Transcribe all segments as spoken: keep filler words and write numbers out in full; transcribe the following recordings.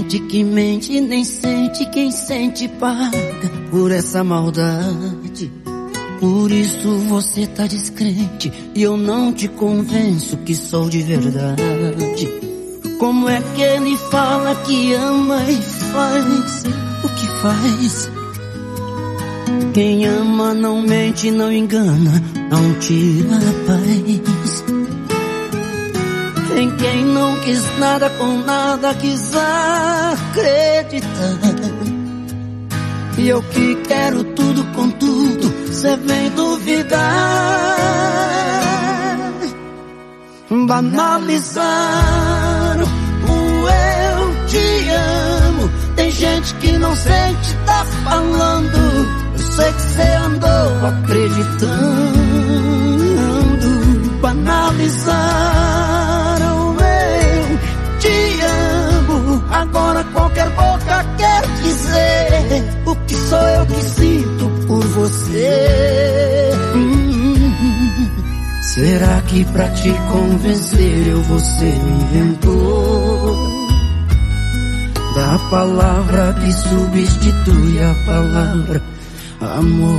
gente que mente nem sente, quem sente paga por essa maldade. Por isso você tá descrente e eu não te convenço que sou de verdade. Como é que ele fala que ama e faz o que faz? Quem ama não mente, não engana, não tira a paz. Em quem não quis nada com nada, quis acreditar. E eu que quero tudo com tudo, cê vem duvidar. Banalizaram o eu te amo. Tem gente que não sente, tá falando. Eu sei que cê andou acreditando. Banalizaram eu te amo. Agora qualquer boca quer dizer o que sou eu que sinto por você. hum, Será que pra te convencer eu você me inventou da palavra que substitui a palavra amor?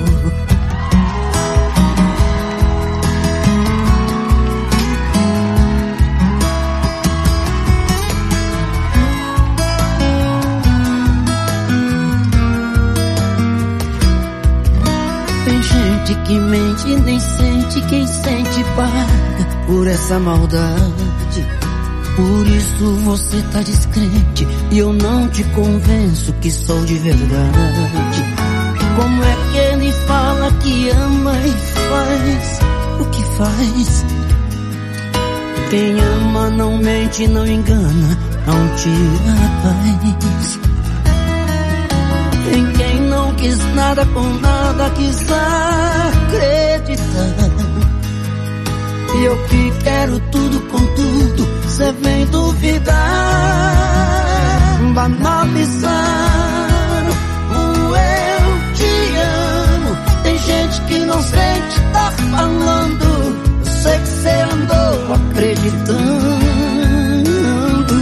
Tem gente que mente e nem sente, quem sente paga por essa maldade. Por isso você tá descrente e eu não te convenço que sou de verdade. Como é que ele fala que ama e faz o que faz? Quem ama não mente, não engana, não tira a paz. Em quem não quis nada com nada, quis acreditar. E eu que quero tudo com tudo, cê vem duvidar. Banalizaram o eu te amo. Tem gente que não sente, tá falando. Eu sei que cê andou acreditando.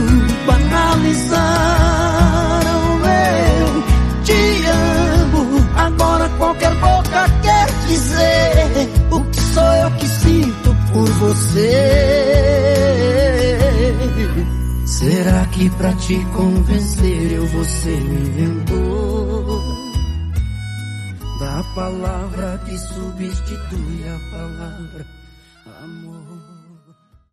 Banalizaram eu te amo. Agora qualquer boca quer dizer o que sou eu que sinto por você. Será que pra te convencer eu você me inventou da palavra que substitui a palavra amor?